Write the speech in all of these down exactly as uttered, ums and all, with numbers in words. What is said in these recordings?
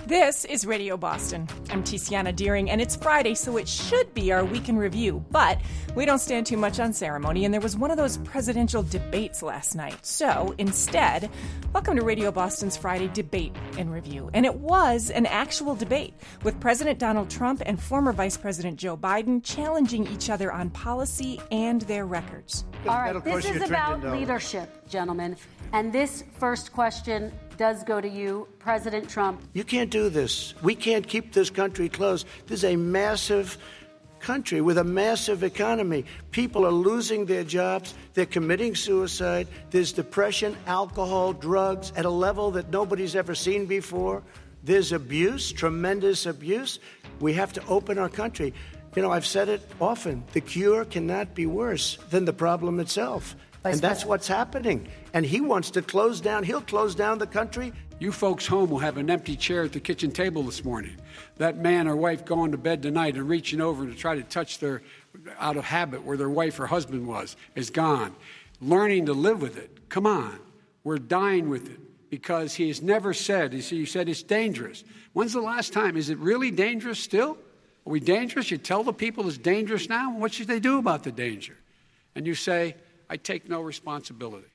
This is Radio Boston. I'm Tiziana Deering, and it's Friday, so it should be our week in review. But we don't stand too much on ceremony, and there was one of those presidential debates last night. So instead, welcome to Radio Boston's Friday Debate in Review. And it was an actual debate with President Donald Trump and former Vice President Joe Biden challenging each other on policy and their records. All right, this is about leadership, gentlemen. And this first question does go to you, President Trump. You can't do this. We can't keep this country closed. This is a massive country with a massive economy. People are losing their jobs. They're committing suicide. There's depression, alcohol, drugs at a level that nobody's ever seen before. There's abuse, tremendous abuse. We have to open our country. You know, I've said it often. The cure cannot be worse than the problem itself. And that's what's happening. And he wants to close down. He'll close down the country. You folks home will have an empty chair at the kitchen table this morning. That man or wife going to bed tonight and reaching over to try to touch their, out of habit, where their wife or husband was, is gone. Learning to live with it. Come on. We're dying with it because he has never said, he said it's dangerous. When's the last time? Is it really dangerous still? Are we dangerous? You tell the people it's dangerous now? What should they do about the danger? And you say, I take no responsibility.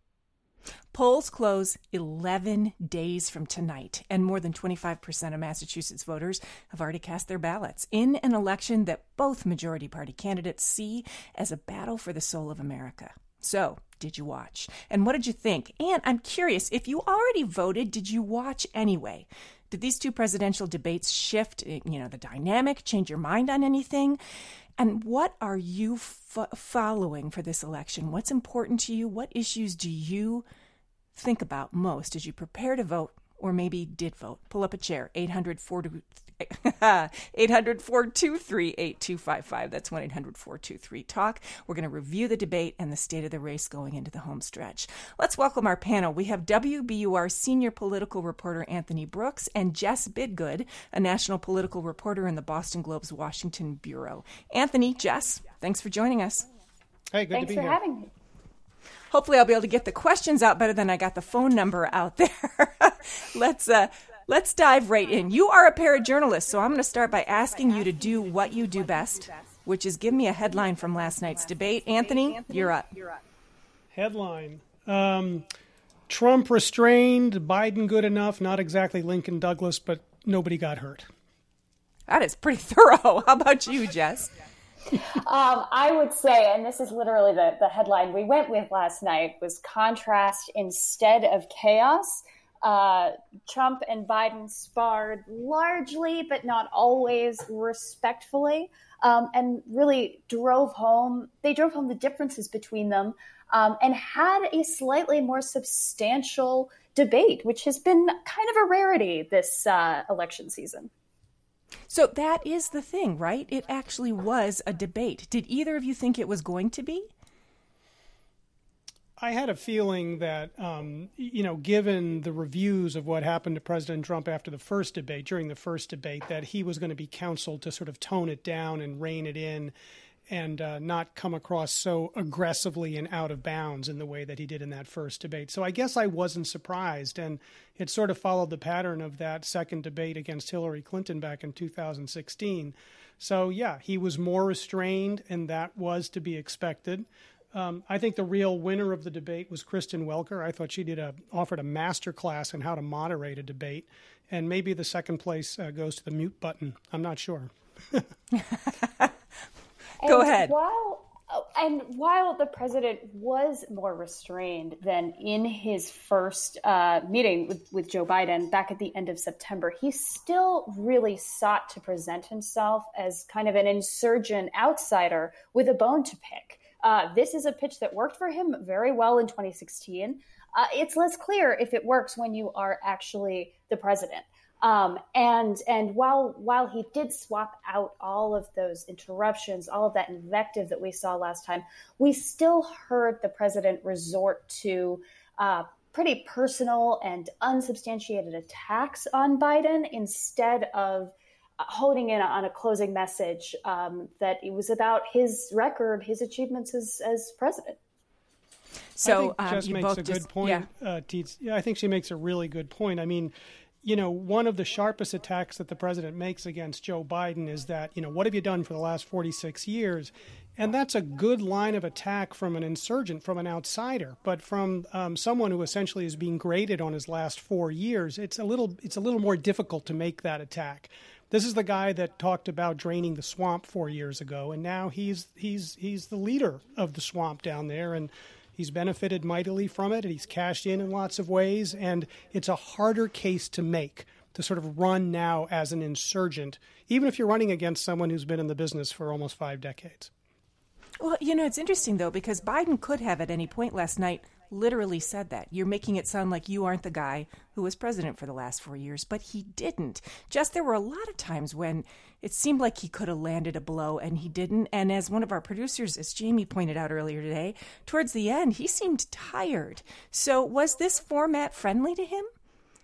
Polls close eleven days from tonight, and more than twenty-five percent of Massachusetts voters have already cast their ballots in an election that both majority party candidates see as a battle for the soul of America. So, did you watch? And what did you think? And I'm curious, if you already voted, did you watch anyway? Did these two presidential debates shift, you know, the dynamic, change your mind on anything? And what are you f- following for this election? What's important to you? What issues do you think about most as you prepare to vote, or maybe did vote? Pull up a chair, eight hundred, four two three, eight two five five. That's one eight hundred, four two three, talk. We're going to review the debate and the state of the race going into the home stretch. Let's welcome our panel. We have W B U R senior political reporter Anthony Brooks and Jess Bidgood, a national political reporter in the Boston Globe's Washington bureau. Anthony, Jess, thanks for joining us. Hey, good thanks to be for here. having me. Hopefully I'll be able to get the questions out better than I got the phone number out there. Let's uh, let's dive right in. You are a parajournalist, so I'm going to start by asking you to do what you do best, which is give me a headline from last night's debate. Anthony, you're up. Headline. Um, Trump restrained, Biden good enough, not exactly Lincoln Douglas, but nobody got hurt. That is pretty thorough. How about you, Jess? Um, I would say, and this is literally the, the headline we went with last night, was contrast instead of chaos. Uh, Trump and Biden sparred largely, but not always respectfully, um, and really drove home, they drove home the differences between them, um, and had a slightly more substantial debate, which has been kind of a rarity this uh, election season. So that is the thing, right? It actually was a debate. Did either of you think it was going to be? I had a feeling that, um, you know, given the reviews of what happened to President Trump after the first debate, during the first debate, that he was going to be counseled to sort of tone it down and rein it in and uh, not come across so aggressively and out of bounds in the way that he did in that first debate. So I guess I wasn't surprised. And it sort of followed the pattern of that second debate against Hillary Clinton back in two thousand sixteen. So, yeah, he was more restrained, and that was to be expected. Um, I think the real winner of the debate was Kristen Welker. I thought she did a, offered a master class on how to moderate a debate. And maybe the second place uh, goes to the mute button. I'm not sure. Go and ahead. While, and while the president was more restrained than in his first uh, meeting with, with Joe Biden back at the end of September, he still really sought to present himself as kind of an insurgent outsider with a bone to pick. Uh, this is a pitch that worked for him very well in twenty sixteen. Uh, it's less clear if it works when you are actually the president. Um, and and while while he did swap out all of those interruptions, all of that invective that we saw last time, we still heard the president resort to uh, pretty personal and unsubstantiated attacks on Biden instead of honing in on a closing message um, that it was about his record, his achievements as, as president. So I think um, Jess you makes both a just, good point. Yeah. Uh, Teets. Yeah, I think she makes a really good point. I mean, you know, one of the sharpest attacks that the president makes against Joe Biden is that, you know, what have you done for the last forty-six years? And that's a good line of attack from an insurgent, from an outsider, but from um, someone who essentially is being graded on his last four years. It's a little, it's a little more difficult to make that attack. This is the guy that talked about draining the swamp four years ago, and now he's he's he's the leader of the swamp down there, and he's benefited mightily from it, and he's cashed in in lots of ways, and it's a harder case to make, to sort of run now as an insurgent, even if you're running against someone who's been in the business for almost five decades. Well, you know, it's interesting, though, because Biden could have at any point last night literally said that. You're making it sound like you aren't the guy who was president for the last four years, but he didn't. Just there were a lot of times when it seemed like he could have landed a blow and he didn't. And as one of our producers, as Jamie pointed out earlier today, towards the end, he seemed tired. So was this format friendly to him?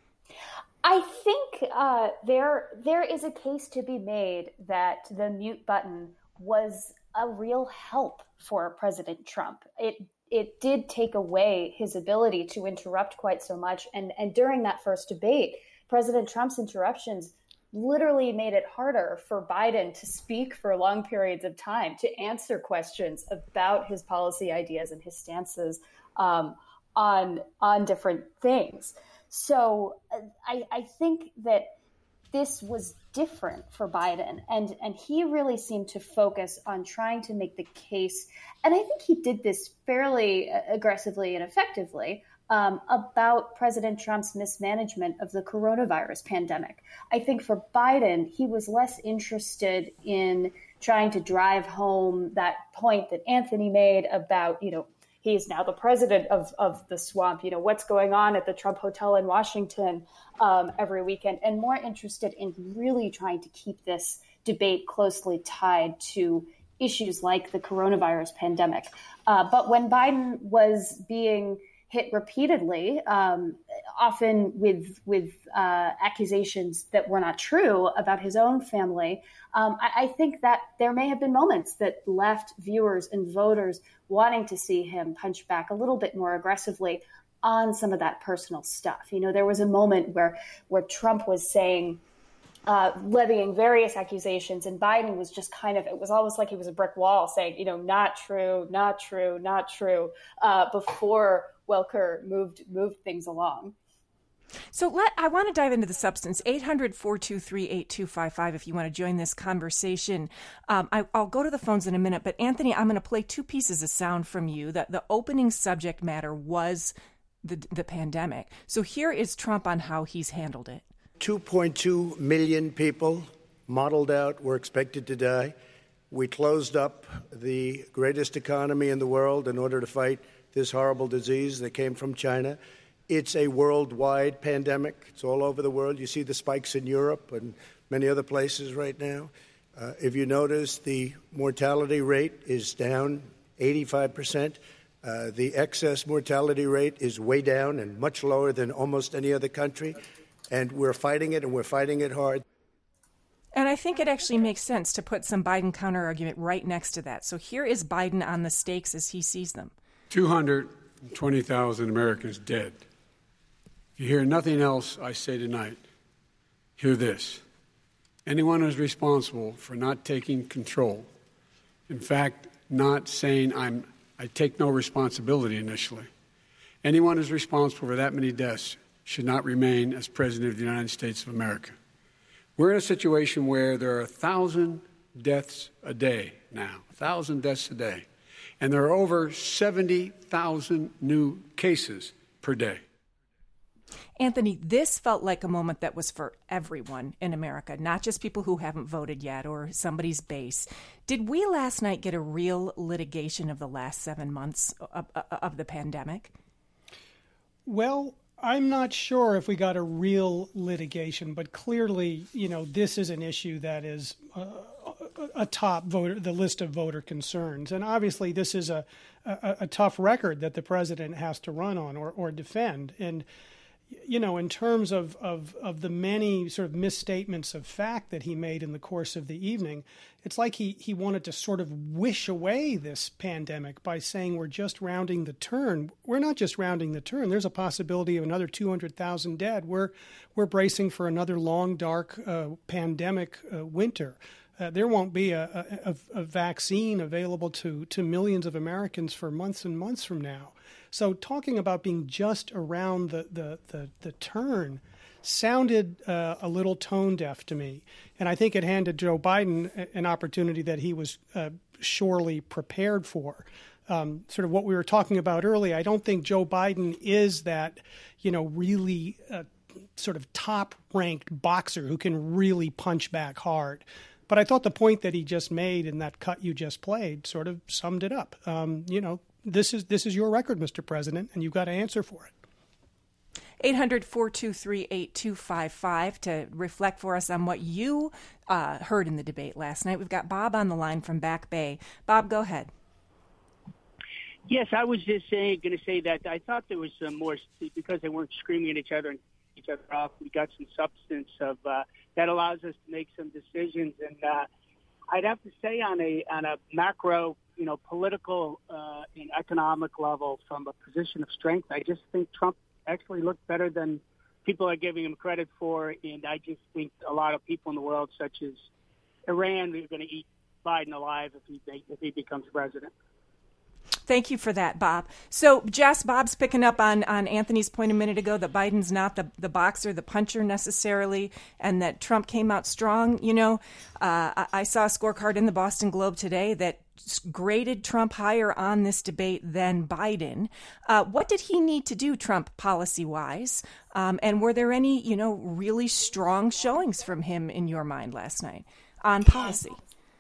I think uh, there there is a case to be made that the mute button was a real help for President Trump. It it did take away his ability to interrupt quite so much. And, and during that first debate, President Trump's interruptions literally made it harder for Biden to speak for long periods of time, to answer questions about his policy ideas and his stances um, on, on different things. So I, I think that this was different for Biden, and, and he really seemed to focus on trying to make the case, and I think he did this fairly aggressively and effectively, um, about President Trump's mismanagement of the coronavirus pandemic. I think for Biden, he was less interested in trying to drive home that point that Anthony made about, you know, he is now the president of, of the swamp, you know, what's going on at the Trump Hotel in Washington um, every weekend, and more interested in really trying to keep this debate closely tied to issues like the coronavirus pandemic. Uh, but when Biden was being hit repeatedly, um, often with with uh, accusations that were not true about his own family, um, I, I think that there may have been moments that left viewers and voters wanting to see him punch back a little bit more aggressively on some of that personal stuff. You know, there was a moment where where Trump was saying, uh, levying various accusations, and Biden was just kind of, it was almost like he was a brick wall saying, you know, not true, not true, not true, uh, before Welker moved moved things along. So let I want to dive into the substance. eight hundred, four two three, eight two five five if you want to join this conversation. Um, I, I'll go to the phones in a minute, but Anthony, I'm going to play two pieces of sound from you. That the opening subject matter was the the pandemic. So here is Trump on how he's handled it. two point two million people modeled out were expected to die. We closed up the greatest economy in the world in order to fight this horrible disease that came from China. It's a worldwide pandemic. It's all over the world. You see the spikes in Europe and many other places right now. Uh, if you notice, the mortality rate is down eighty-five percent. Uh, the excess mortality rate is way down and much lower than almost any other country. And we're fighting it, and we're fighting it hard. And I think it actually makes sense to put some Biden counterargument right next to that. So here is Biden on the stakes as he sees them. two hundred twenty thousand Americans dead. If you hear nothing else I say tonight, hear this. Anyone who's responsible for not taking control, in fact, not saying I'm, I take no responsibility initially, anyone who's responsible for that many deaths should not remain as President of the United States of America. We're in a situation where there are a thousand deaths a day now, a thousand deaths a day. And there are over seventy thousand new cases per day. Anthony, this felt like a moment that was for everyone in America, not just people who haven't voted yet or somebody's base. Did we last night get a real litigation of the last seven months of, of the pandemic? Well, I'm not sure if we got a real litigation, but clearly, you know, this is an issue that is uh, atop voter, the list of voter concerns. And obviously, this is a, a, a tough record that the president has to run on or, or defend. And, you know, in terms of, of, of the many sort of misstatements of fact that he made in the course of the evening, it's like he, he wanted to sort of wish away this pandemic by saying we're just rounding the turn. We're not just rounding the turn. There's a possibility of another two hundred thousand dead. We're, we're bracing for another long, dark uh, pandemic uh, winter. Uh, there won't be a, a, a vaccine available to, to millions of Americans for months and months from now. So talking about being just around the, the, the, the turn sounded uh, a little tone deaf to me. And I think it handed Joe Biden an opportunity that he was uh, surely prepared for. Um, sort of what we were talking about earlier, I don't think Joe Biden is that, you know, really uh, sort of top-ranked boxer who can really punch back hard. But I thought the point that he just made in that cut you just played sort of summed it up. Um, you know, This is this is your record, Mister President, and you've got to answer for it. eight hundred, four two three, eight two five five to reflect for us on what you uh, heard in the debate last night. We've got Bob on the line from Back Bay. Bob, go ahead. Yes, I was just saying, going to say that I thought there was some more, because they weren't screaming at each other and each other off, we got some substance of uh, that allows us to make some decisions. And uh, I'd have to say on a on a macro, you know, political uh, and economic level, from a position of strength, I just think Trump actually looked better than people are giving him credit for. And I just think a lot of people in the world, such as Iran, are going to eat Biden alive if he if he becomes president. Thank you for that, Bob. So, Jess, Bob's picking up on, on Anthony's point a minute ago that Biden's not the, the boxer, the puncher necessarily, and that Trump came out strong. You know, uh, I, I saw a scorecard in the Boston Globe today that graded Trump higher on this debate than Biden. Uh, what did he need to do, Trump policy-wise? Um, and were there any, you know, really strong showings from him in your mind last night on policy?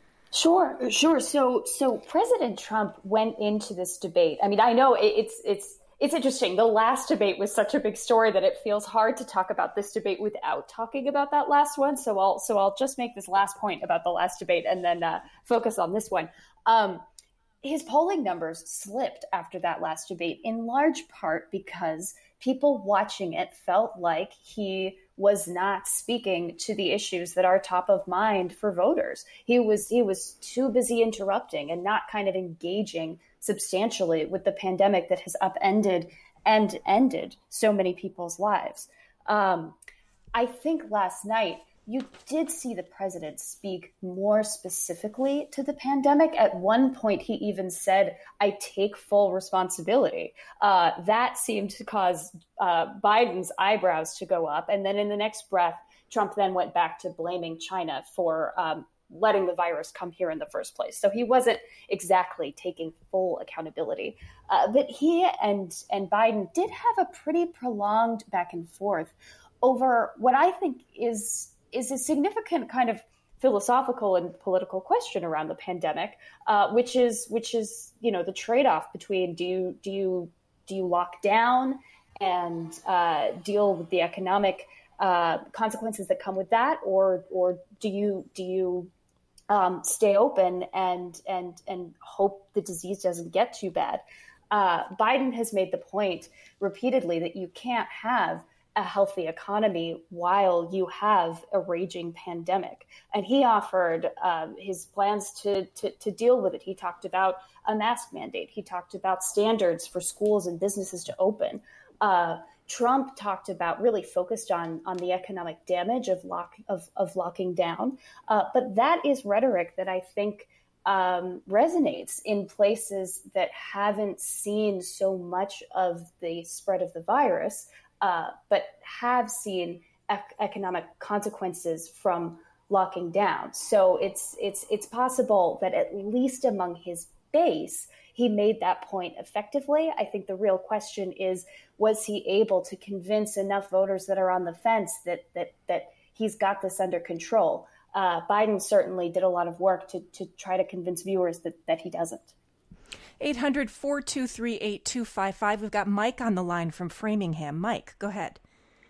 Sure, sure. So, so President Trump went into this debate. I mean, I know it's it's it's interesting. The last debate was such a big story that it feels hard to talk about this debate without talking about that last one. So, I'll so I'll just make this last point about the last debate and then uh, focus on this one. Um, his polling numbers slipped after that last debate, in large part because people watching it felt like he was not speaking to the issues that are top of mind for voters. He was he was too busy interrupting and not kind of engaging substantially with the pandemic that has upended and ended so many people's lives. Um, I think last night you did see the president speak more specifically to the pandemic. At one point, he even said, "I take full responsibility." Uh, that seemed to cause uh, Biden's eyebrows to go up. And then in the next breath, Trump then went back to blaming China for um, letting the virus come here in the first place. So he wasn't exactly taking full accountability. Uh, but he and, and Biden did have a pretty prolonged back and forth over what I think is is a significant kind of philosophical and political question around the pandemic, uh, which is which is you know the trade-off between do you do you do you lock down and uh, deal with the economic uh, consequences that come with that, or or do you do you um, stay open and and and hope the disease doesn't get too bad? Uh, Biden has made the point repeatedly that you can't have a healthy economy while you have a raging pandemic. And he offered um, his plans to, to, to deal with it. He talked about a mask mandate. He talked about standards for schools and businesses to open. Uh, Trump talked about really focused on, on the economic damage of lock of, of locking down. Uh, but that is rhetoric that I think um, resonates in places that haven't seen so much of the spread of the virus, Uh, but have seen ec- economic consequences from locking down. So it's it's it's possible that at least among his base, he made that point effectively. I think the real question is, was he able to convince enough voters that are on the fence that that that he's got this under control? Uh, Biden certainly did a lot of work to to try to convince viewers that that he doesn't. eight hundred, four two three, eight two five five. We've got Mike on the line from Framingham. Mike, go ahead.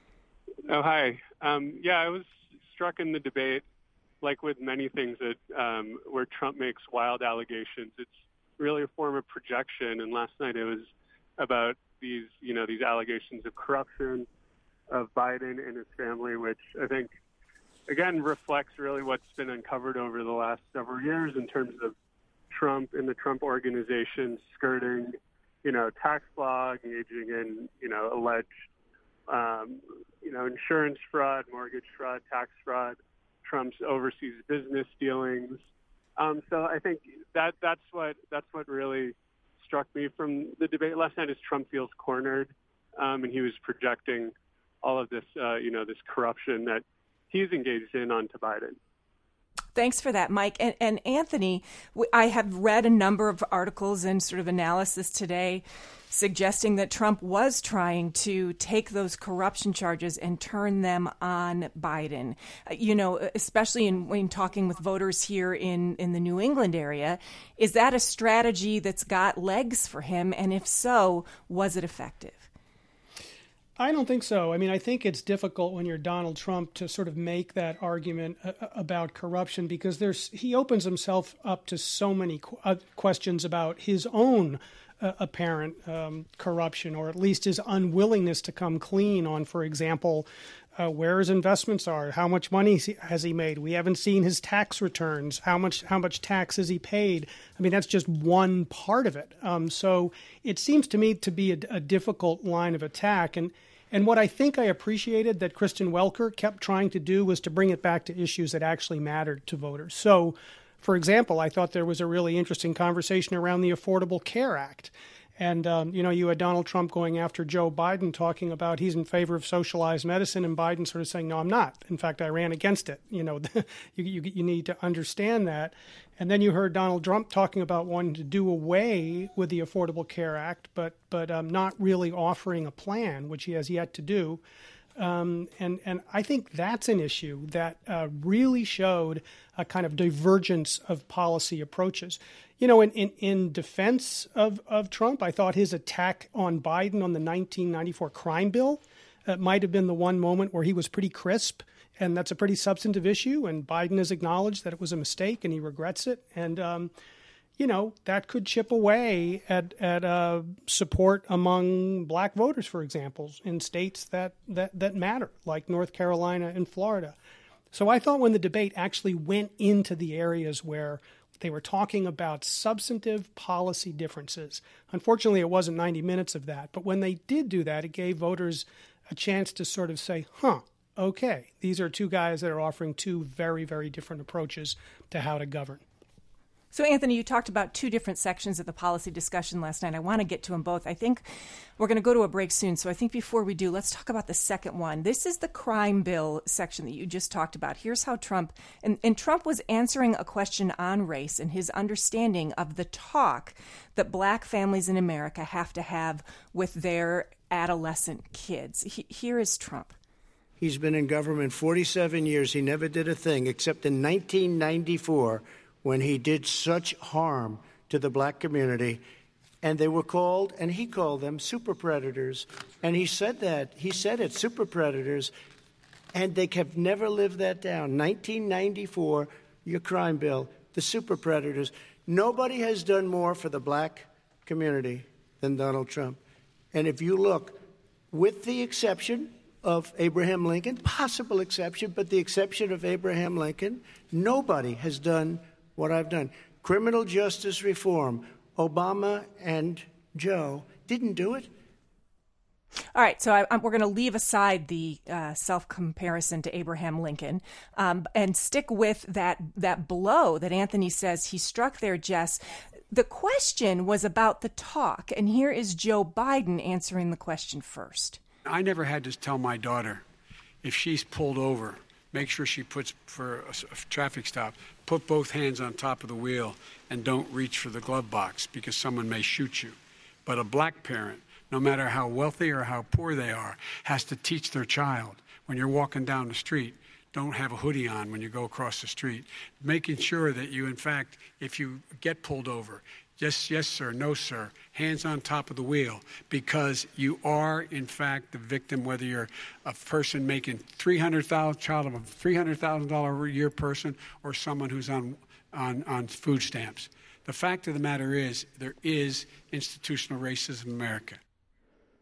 Oh, hi. Um, yeah, I was struck in the debate, like with many things, that um, where Trump makes wild allegations. It's really a form of projection. And last night it was about these, you know, these allegations of corruption of Biden and his family, which I think, again, reflects really what's been uncovered over the last several years in terms of Trump and the Trump organization skirting, you know, tax law, engaging in, you know, alleged, um, you know, insurance fraud, mortgage fraud, tax fraud, Trump's overseas business dealings. Um, so I think that that's what that's what really struck me from the debate last night is Trump feels cornered, um, and he was projecting all of this, uh, you know, this corruption that he's engaged in onto Biden. Thanks for that, Mike. And, and Anthony, I have read a number of articles and sort of analysis today suggesting that Trump was trying to take those corruption charges and turn them on Biden. You know, especially in when talking with voters here in, in the New England area, is that a strategy that's got legs for him? And if so, was it effective? I don't think so. I mean, I think it's difficult when you're Donald Trump to sort of make that argument uh, about corruption because there's he opens himself up to so many qu- uh, questions about his own uh, apparent um, corruption, or at least his unwillingness to come clean on, for example, uh, where his investments are, how much money has he made. We haven't seen his tax returns. How much how much tax has he paid? I mean, that's just one part of it. Um, so it seems to me to be a, a difficult line of attack. And And what I think I appreciated that Kristen Welker kept trying to do was to bring it back to issues that actually mattered to voters. So, for example, I thought there was a really interesting conversation around the Affordable Care Act. And, um, you know, you had Donald Trump going after Joe Biden, talking about he's in favor of socialized medicine, and Biden sort of saying, no, I'm not. In fact, I ran against it. You know, you, you, you need to understand that. And then you heard Donald Trump talking about wanting to do away with the Affordable Care Act, but but um, not really offering a plan, which he has yet to do. Um, and, and I think that's an issue that uh, really showed a kind of divergence of policy approaches. You know, in, in, in defense of, of Trump, I thought his attack on Biden on the nineteen ninety-four crime bill uh, might have been the one moment where he was pretty crisp. And that's a pretty substantive issue. And Biden has acknowledged that it was a mistake and he regrets it. And, um, you know, that could chip away at, at uh, support among black voters, for example, in states that, that, that matter, like North Carolina and Florida. So I thought when the debate actually went into the areas where they were talking about substantive policy differences, unfortunately, it wasn't ninety minutes of that. But when they did do that, it gave voters a chance to sort of say, huh, okay, these are two guys that are offering two very, very different approaches to how to govern. So, Anthony, you talked about two different sections of the policy discussion last night. I want to get to them both. I think we're going to go to a break soon. So I think before we do, let's talk about the second one. This is the crime bill section that you just talked about. Here's how Trump, and, and Trump was answering a question on race and his understanding of the talk that black families in America have to have with their adolescent kids. He, here is Trump. He's been in government forty-seven years. He never did a thing except in nineteen ninety-four when he did such harm to the black community. And they were called, and he called them, super predators. And he said that. He said it, super predators. And they have never lived that down. nineteen ninety-four, your crime bill, the super predators. Nobody has done more for the black community than Donald Trump. And if you look, with the exception of Abraham Lincoln, possible exception, but the exception of Abraham Lincoln, nobody has done what I've done. Criminal justice reform, Obama and Joe didn't do it. All right, so I, I, we're going to leave aside the uh, self-comparison to Abraham Lincoln um, and stick with that that blow that Anthony says he struck there, Jess. The question was about the talk, and here is Joe Biden answering the question first. I never had to tell my daughter, if she's pulled over, make sure she puts, for a, a traffic stop, put both hands on top of the wheel and don't reach for the glove box because someone may shoot you. But a black parent, no matter how wealthy or how poor they are, has to teach their child when you're walking down the street, don't have a hoodie on when you go across the street. Making sure that you, in fact, if you get pulled over, yes, yes, sir, no, sir, hands on top of the wheel, because you are, in fact, the victim, whether you're a person making three hundred thousand dollars, child of a three hundred thousand dollars a year person, or someone who's on, on, on food stamps. The fact of the matter is there is institutional racism in America.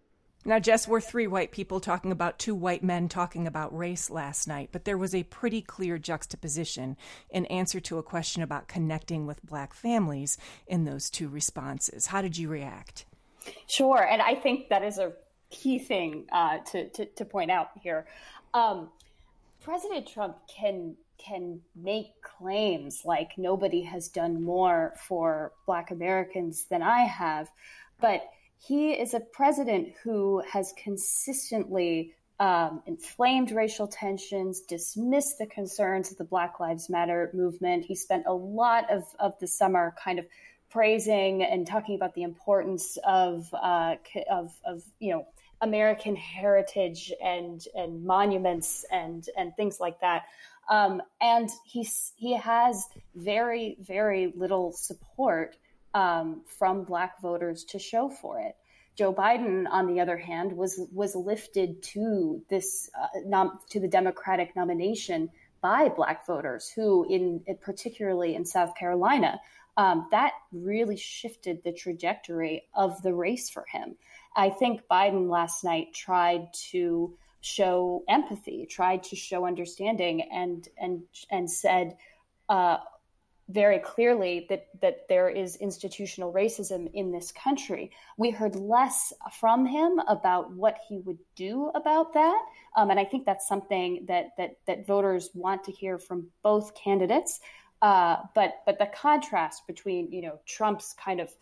Now, Jess, we're three white people talking about two white men talking about race last night, but there was a pretty clear juxtaposition in answer to a question about connecting with black families in those two responses. How did you react? Sure, and I think that is a key thing uh, to, to, to point out here. Um, President Trump can can make claims like nobody has done more for Black Americans than I have, but he is a president who has consistently um, inflamed racial tensions, dismissed the concerns of the Black Lives Matter movement. He spent a lot of, of the summer kind of praising and talking about the importance of, uh, of, of you know, American heritage and and monuments and and things like that. Um, and he's, he has very, very little support Um, from Black voters to show for it. Joe Biden, on the other hand, was was lifted to this uh, nom- to the Democratic nomination by Black voters, who, in particularly in South Carolina, um, that really shifted the trajectory of the race for him. I think Biden last night tried to show empathy, tried to show understanding, and and and said. Uh, very clearly that that there is institutional racism in this country. We heard less from him about what he would do about that. Um, and I think that's something that that that voters want to hear from both candidates. Uh, but but the contrast between, you know, Trump's kind of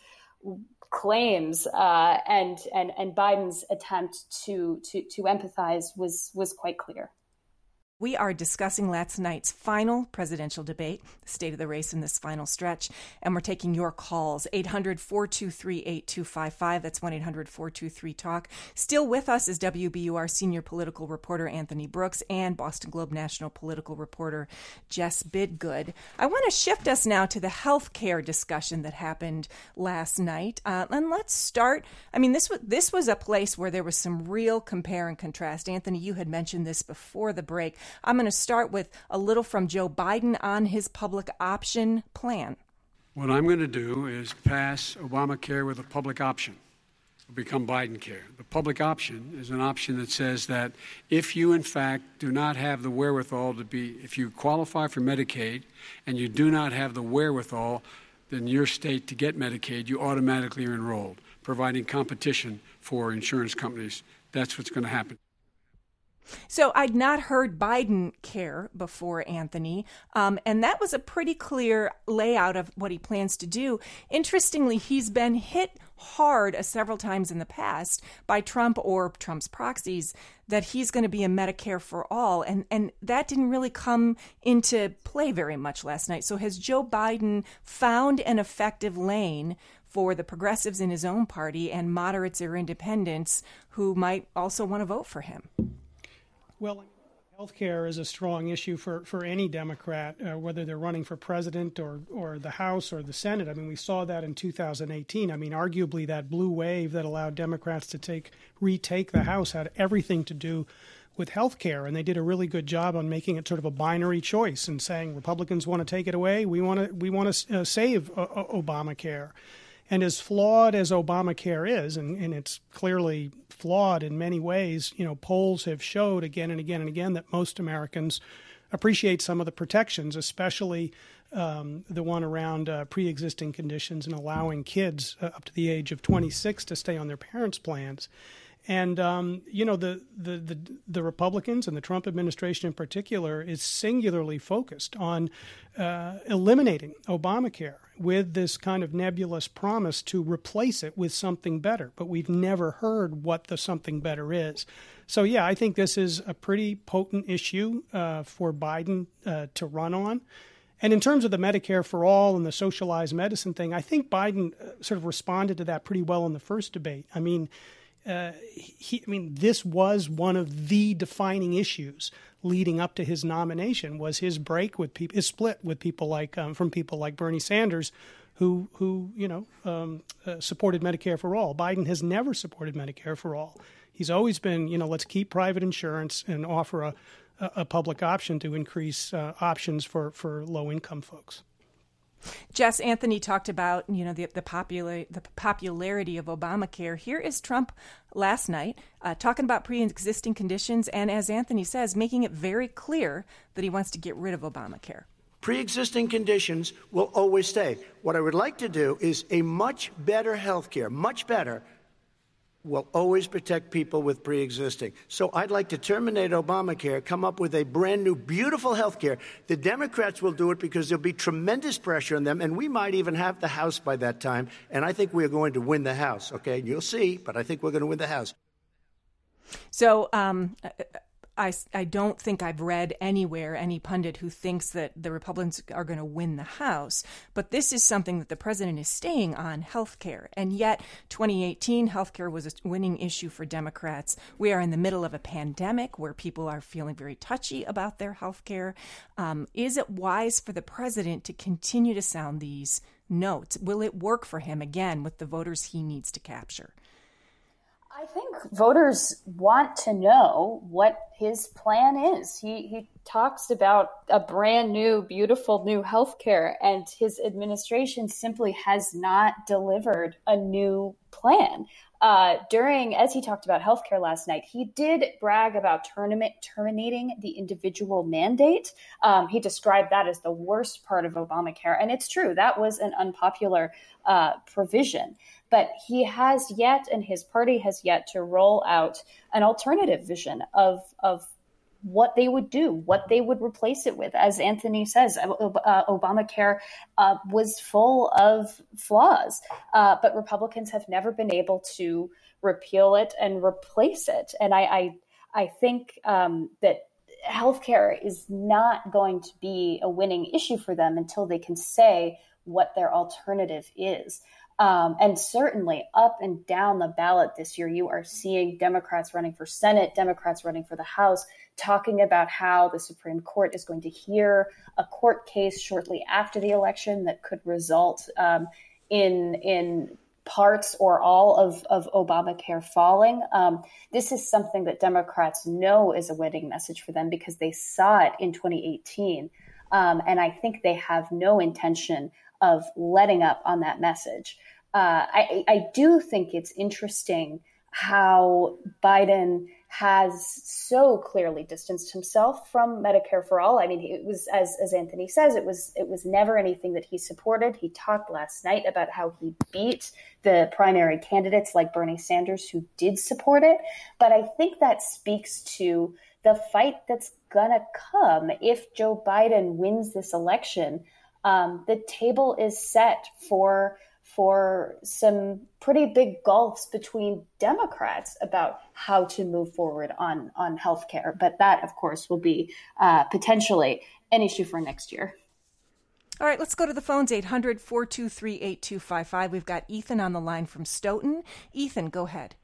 claims uh, and and and Biden's attempt to to to empathize was was quite clear. We are discussing last night's final presidential debate, the state of the race in this final stretch, and we're taking your calls, eight hundred, four two three, eight two five five. That's one eight hundred, four two three, talk. Still with us is W B U R senior political reporter Anthony Brooks and Boston Globe national political reporter Jess Bidgood. I want to shift us now to the health care discussion that happened last night. Uh, and let's start. I mean, this was, this was a place where there was some real compare and contrast. Anthony, you had mentioned this before the break. I'm going to start with a little from Joe Biden on his public option plan. What I'm going to do is pass Obamacare with a public option. It'll become Biden-care. The public option is an option that says that if you, in fact, do not have the wherewithal to be, if you qualify for Medicaid and you do not have the wherewithal in your state to get Medicaid, you automatically are enrolled, providing competition for insurance companies. That's what's going to happen. So I'd not heard Biden care before, Anthony, um, and that was a pretty clear layout of what he plans to do. Interestingly, he's been hit hard uh, several times in the past by Trump or Trump's proxies that he's going to be a Medicare for all, and, and that didn't really come into play very much last night. So has Joe Biden found an effective lane for the progressives in his own party and moderates or independents who might also want to vote for him? Well, healthcare is a strong issue for, for any Democrat, uh, whether they're running for president or, or the House or the Senate. I mean, we saw that in two thousand eighteen. I mean, arguably that blue wave that allowed Democrats to take retake the House had everything to do with healthcare, and they did a really good job on making it sort of a binary choice and saying Republicans want to take it away, we want to we want to uh, save uh, Obamacare. And as flawed as Obamacare is, and, and it's clearly flawed in many ways, you know, polls have showed again and again and again that most Americans appreciate some of the protections, especially um, the one around uh, pre-existing conditions and allowing kids uh, up to the age of twenty-six to stay on their parents' plans. And, um, you know, the, the, the, the Republicans and the Trump administration in particular is singularly focused on uh, eliminating Obamacare with this kind of nebulous promise to replace it with something better. But we've never heard what the something better is. So, yeah, I think this is a pretty potent issue uh, for Biden uh, to run on. And in terms of the Medicare for all and the socialized medicine thing, I think Biden uh, sort of responded to that pretty well in the first debate. I mean, Uh, he, I mean, this was one of the defining issues leading up to his nomination. Was his break with people, his split with people like um, from people like Bernie Sanders, who who you know um, uh, supported Medicare for all. Biden has never supported Medicare for all. He's always been, you know, let's keep private insurance and offer a a, a public option to increase uh, options for for low income folks. Jess, Anthony talked about, you know, the the, popular, the popularity of Obamacare. Here is Trump last night uh, talking about pre-existing conditions and, as Anthony says, making it very clear that he wants to get rid of Obamacare. Pre-existing conditions will always stay. What I would like to do is a much better health care, much better, will always protect people with pre-existing. So I'd like to terminate Obamacare, come up with a brand new, beautiful health care. The Democrats will do it because there'll be tremendous pressure on them, and we might even have the House by that time. And I think we're going to win the House, okay? You'll see, but I think we're going to win the House. So um, I, I don't think I've read anywhere any pundit who thinks that the Republicans are going to win the House. But this is something that the president is staying on, health care. And yet, twenty eighteen, health care was a winning issue for Democrats. We are in the middle of a pandemic where people are feeling very touchy about their health care. Um, is it wise for the president to continue to sound these notes? Will it work for him, again, with the voters he needs to capture? I think voters want to know what his plan is. He he talks about a brand new, beautiful new healthcare, and his administration simply has not delivered a new plan. Uh, during, as he talked about healthcare last night, he did brag about tournament, terminating the individual mandate. Um, he described that as the worst part of Obamacare. And it's true, that was an unpopular uh, provision. But he has yet, and his party has yet, to roll out an alternative vision of, of what they would do, what they would replace it with. As Anthony says, uh, Obamacare uh, was full of flaws, uh, but Republicans have never been able to repeal it and replace it. And I, I, I think um, that healthcare is not going to be a winning issue for them until they can say what their alternative is. Um, and certainly up and down the ballot this year, you are seeing Democrats running for Senate, Democrats running for the House, talking about how the Supreme Court is going to hear a court case shortly after the election that could result um, in in parts or all of, of Obamacare falling. Um, this is something that Democrats know is a winning message for them because they saw it in twenty eighteen. Um, and I think they have no intention of letting up on that message. Uh, I, I do think it's interesting how Biden has so clearly distanced himself from Medicare for All. I mean, it was, as, as Anthony says, it was it was never anything that he supported. He talked last night about how he beat the primary candidates like Bernie Sanders who did support it. But I think that speaks to the fight that's gonna come if Joe Biden wins this election. Um, the table is set for for some pretty big gulfs between Democrats about how to move forward on on healthcare. But that, of course, will be uh, potentially an issue for next year. All right, let's go to the phones, eight hundred, four two three, eight two five five. We've got Ethan on the line from Stoughton. Ethan, go ahead.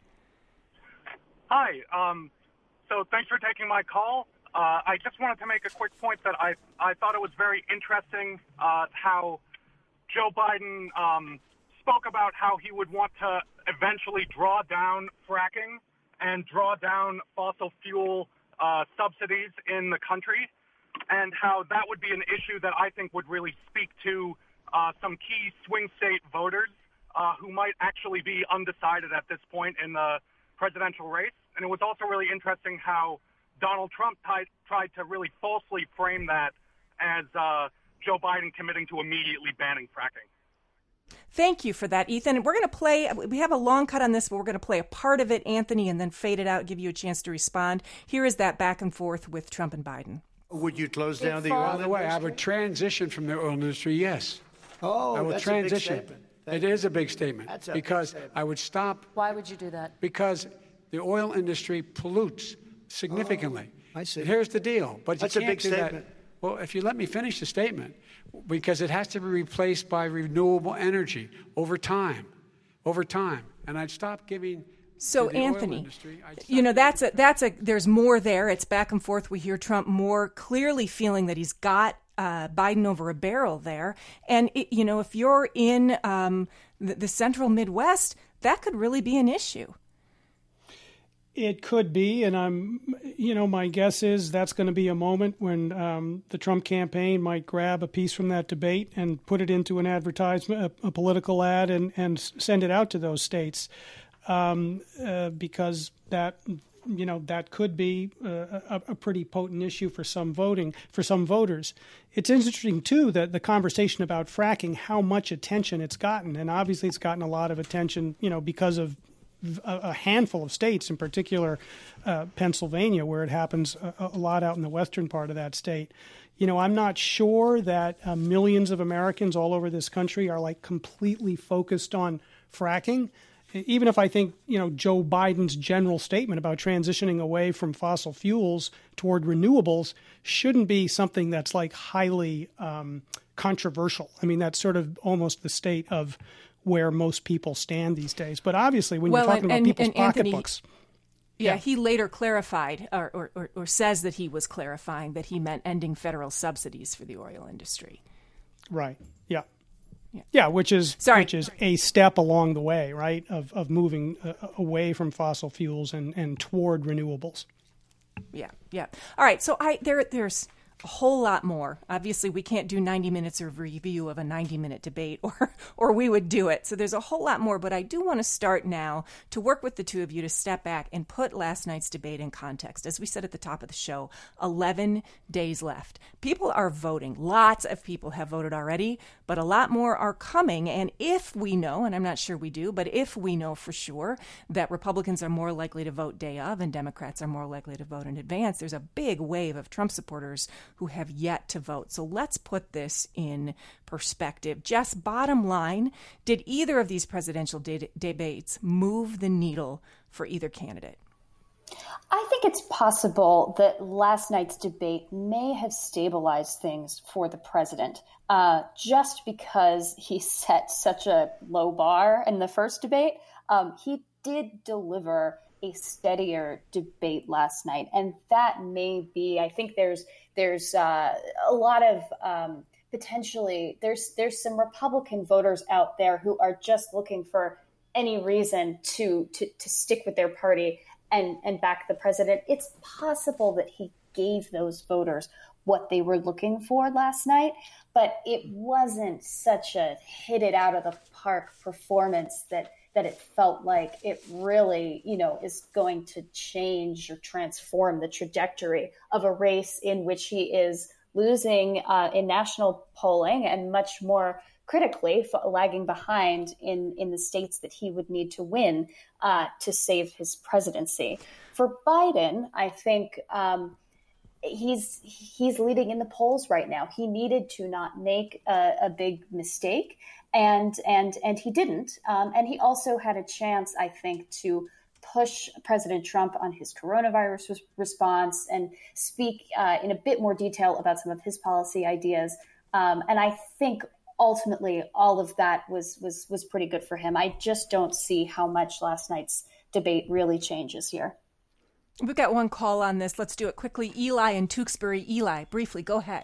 Hi. Um, so thanks for taking my call. Uh, I just wanted to make a quick point that I, I thought it was very interesting uh, how Joe Biden um, spoke about how he would want to eventually draw down fracking and draw down fossil fuel uh, subsidies in the country, and how that would be an issue that I think would really speak to uh, some key swing state voters uh, who might actually be undecided at this point in the presidential race. And it was also really interesting how Donald Trump tried, tried to really falsely frame that as uh, Joe Biden committing to immediately banning fracking. Thank you for that, Ethan. We're going to play, we have a long cut on this, but we're going to play a part of it, Anthony, and then fade it out, give you a chance to respond. Here is that back and forth with Trump and Biden. Would you close down the oil industry? By the way, I would transition from the oil industry, yes. Oh, I would that's transition. a big statement. It is a big statement. That's a because big statement. I would stop. Why would you do that? Because the oil industry pollutes significantly. Oh, I see. And here's the deal. But That's you a can't big do statement. That. Well, if you let me finish the statement, because it has to be replaced by renewable energy over time, over time. And I'd stop giving. So, Anthony, you know, that's a, that's a, there's more there. It's back and forth. We hear Trump more clearly feeling that he's got uh, Biden over a barrel there. And, it, you know, if you're in um, the, the central Midwest, that could really be an issue. It could be, and I'm, you know, my guess is that's going to be a moment when um, the Trump campaign might grab a piece from that debate and put it into an advertisement, a, a political ad, and, and send it out to those states, um, uh, because that, you know, that could be uh, a, a pretty potent issue for some voting, for some voters. It's interesting, too, that the conversation about fracking, how much attention it's gotten. And obviously it's gotten a lot of attention, you know, because of a handful of states, in particular uh, Pennsylvania, where it happens a, a lot out in the western part of that state. You know, I'm not sure that uh, millions of Americans all over this country are like completely focused on fracking. Even if I think, you know, Joe Biden's general statement about transitioning away from fossil fuels toward renewables shouldn't be something that's like highly um, controversial. I mean, that's sort of almost the state of where most people stand these days. But obviously, when well, you're talking and, about people's and, and Anthony, pocketbooks. Yeah, yeah, he later clarified or, or, or, or says that he was clarifying that he meant ending federal subsidies for the oil industry. Right. Yeah. Yeah, yeah which is Sorry. which is a step along the way, right, of of moving uh, away from fossil fuels and, and toward renewables. Yeah, yeah. All right, so I there there's a whole lot more. Obviously, we can't do ninety minutes of review of a ninety-minute debate, or or we would do it. So there's a whole lot more, but I do want to start now to work with the two of you to step back and put last night's debate in context. As we said at the top of the show, eleven days left. People are voting. Lots of people have voted already, but a lot more are coming. And if we know, and I'm not sure we do, but if we know for sure that Republicans are more likely to vote day of and Democrats are more likely to vote in advance, there's a big wave of Trump supporters who have yet to vote. So let's put this in perspective. Jess, bottom line, did either of these presidential de- debates move the needle for either candidate? I think it's possible that last night's debate may have stabilized things for the president, uh, just because he set such a low bar in the first debate. Um, he did deliver a steadier debate last night, and that may be. I think there's there's uh, a lot of um, potentially there's there's some Republican voters out there who are just looking for any reason to to, to stick with their party and and back the president. It's possible that he gave those voters what they were looking for last night, but it wasn't such a hit it out of the park performance that that it felt like it really, you know, is going to change or transform the trajectory of a race in which he is losing uh, in national polling and much more critically lagging behind in, in the states that he would need to win uh, to save his presidency. For Biden, I think um, he's he's leading in the polls right now. He needed to not make a, a big mistake, and and and he didn't. Um, and he also had a chance, I think, to push President Trump on his coronavirus res- response and speak uh, in a bit more detail about some of his policy ideas. Um, and I think ultimately all of that was was was pretty good for him. I just don't see how much last night's debate really changes here. We've got one call on this. Let's do it quickly. Eli in Tewksbury. Eli, briefly, go ahead.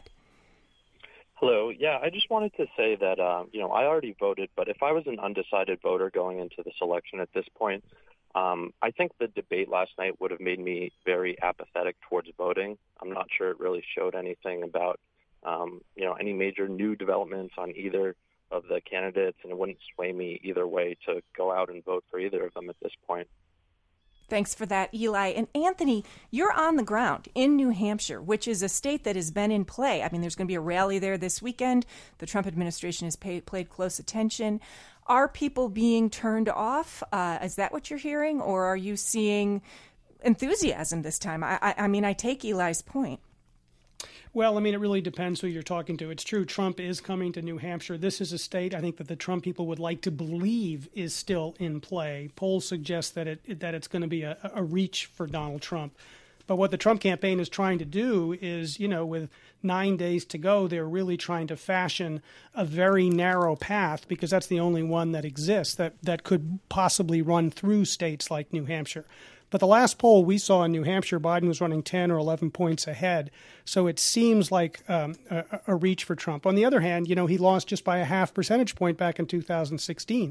Hello. Yeah, I just wanted to say that, um, you know, I already voted, but if I was an undecided voter going into this election at this point, um, I think the debate last night would have made me very apathetic towards voting. I'm not sure it really showed anything about, um, you know, any major new developments on either of the candidates, and it wouldn't sway me either way to go out and vote for either of them at this point. Thanks for that, Eli. And Anthony, you're on the ground in New Hampshire, which is a state that has been in play. I mean, there's going to be a rally there this weekend. The Trump administration has paid, played close attention. Are people being turned off? Uh, is that what you're hearing? Or are you seeing enthusiasm this time? I, I, I mean, I take Eli's point. Well, I mean, it really depends who you're talking to. It's true, Trump is coming to New Hampshire. This is a state I think that the Trump people would like to believe is still in play. Polls suggest that it that it's going to be a, a reach for Donald Trump. But what the Trump campaign is trying to do is, you know, with nine days to go, they're really trying to fashion a very narrow path, because that's the only one that exists that, that could possibly run through states like New Hampshire. But the last poll we saw in New Hampshire, Biden was running ten or eleven points ahead. So it seems like um, a, a reach for Trump. On the other hand, you know, he lost just by a half percentage point back in two thousand sixteen.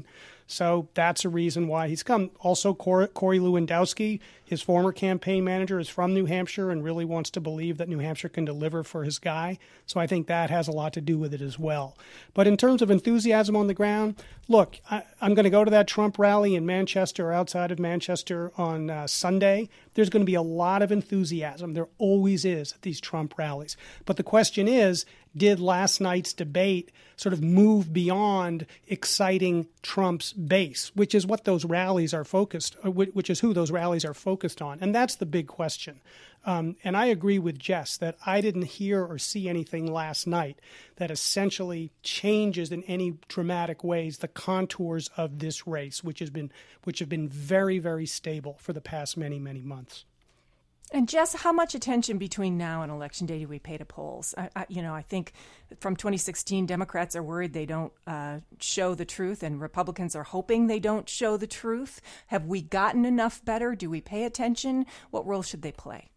So that's a reason why he's come. Also, Corey Lewandowski, his former campaign manager, is from New Hampshire and really wants to believe that New Hampshire can deliver for his guy. So I think that has a lot to do with it as well. But in terms of enthusiasm on the ground, look, I, I'm going to go to that Trump rally in Manchester or outside of Manchester on uh, Sunday. There's going to be a lot of enthusiasm. There always is at these Trump rallies. But the question is, did last night's debate sort of move beyond exciting Trump's base, which is what those rallies are focused, which is who those rallies are focused on? And that's the big question. Um, and I agree with Jess that I didn't hear or see anything last night that essentially changes in any dramatic ways the contours of this race, which has been which have been very, very stable for the past many, many months. And Jess, how much attention between now and Election Day do we pay to polls? I, I, you know, I think from twenty sixteen, Democrats are worried they don't uh, show the truth, and Republicans are hoping they don't show the truth. Have we gotten enough better? Do we pay attention? What role should they play?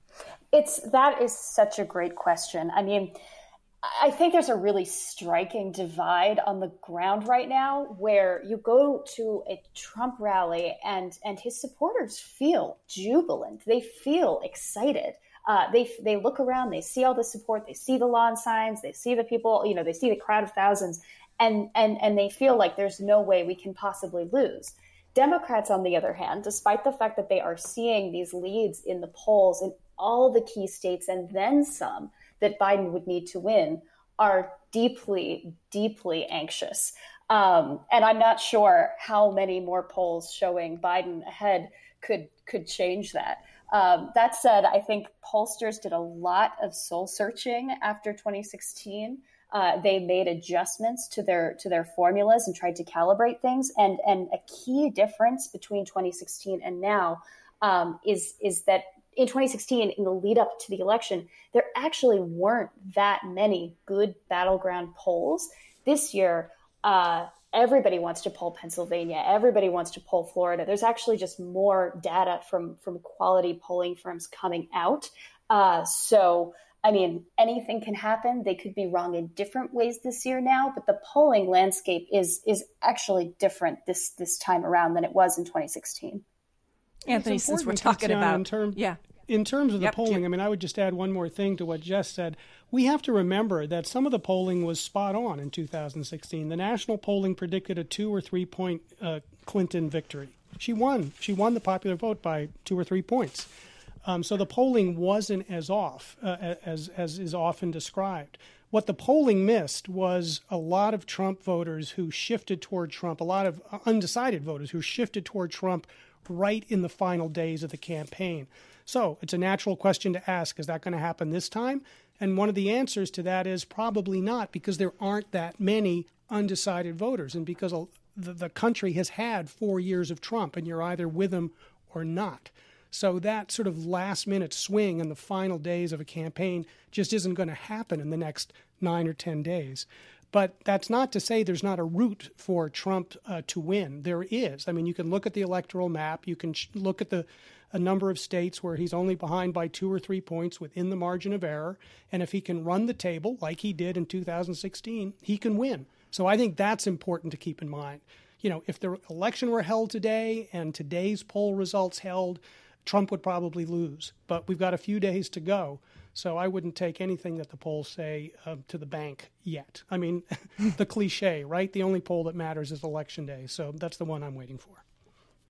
It's that is such a great question. I mean, I think there's a really striking divide on the ground right now where you go to a Trump rally and and his supporters feel jubilant. They feel excited. Uh, they they look around, they see all the support, they see the lawn signs, they see the people, you know, they see the crowd of thousands, and and and they feel like there's no way we can possibly lose. Democrats, on the other hand, despite the fact that they are seeing these leads in the polls in all the key states and then some that Biden would need to win, are deeply, deeply anxious. Um, and I'm not sure how many more polls showing Biden ahead could could change that. Um, that said, I think pollsters did a lot of soul searching after twenty sixteen. Uh, they made adjustments to their to their formulas and tried to calibrate things. And and a key difference between twenty sixteen and now um, is is that in twenty sixteen, in the lead up to the election, there actually weren't that many good battleground polls. This year, uh, everybody wants to poll Pennsylvania. Everybody wants to poll Florida. There's actually just more data from, from quality polling firms coming out. Uh, so, I mean, anything can happen. They could be wrong in different ways this year now, but the polling landscape is is actually different this this time around than it was in twenty sixteen. Anthony, since we're talking about in term, yeah. In terms of the yep, polling, Jim. I mean, I would just add one more thing to what Jess said. We have to remember that some of the polling was spot on in two thousand sixteen. The national polling predicted a two or three point uh, Clinton victory. She won. She won the popular vote by two or three points. Um, so the polling wasn't as off uh, as as is often described. What the polling missed was a lot of Trump voters who shifted toward Trump, a lot of undecided voters who shifted toward Trump right in the final days of the campaign. So it's a natural question to ask, is that going to happen this time? And one of the answers to that is probably not, because there aren't that many undecided voters and because the, the country has had four years of Trump and you're either with him or not. So that sort of last-minute swing in the final days of a campaign just isn't going to happen in the next nine or ten days. But that's not to say there's not a route for Trump uh, to win. There is. I mean, you can look at the electoral map. You can sh- look at the a number of states where he's only behind by two or three points within the margin of error. And if he can run the table like he did in two thousand sixteen, he can win. So I think that's important to keep in mind. You know, if the election were held today and today's poll results held, Trump would probably lose. But we've got a few days to go. So I wouldn't take anything that the polls say uh, to the bank yet. I mean, the cliche, right? The only poll that matters is Election Day. So that's the one I'm waiting for.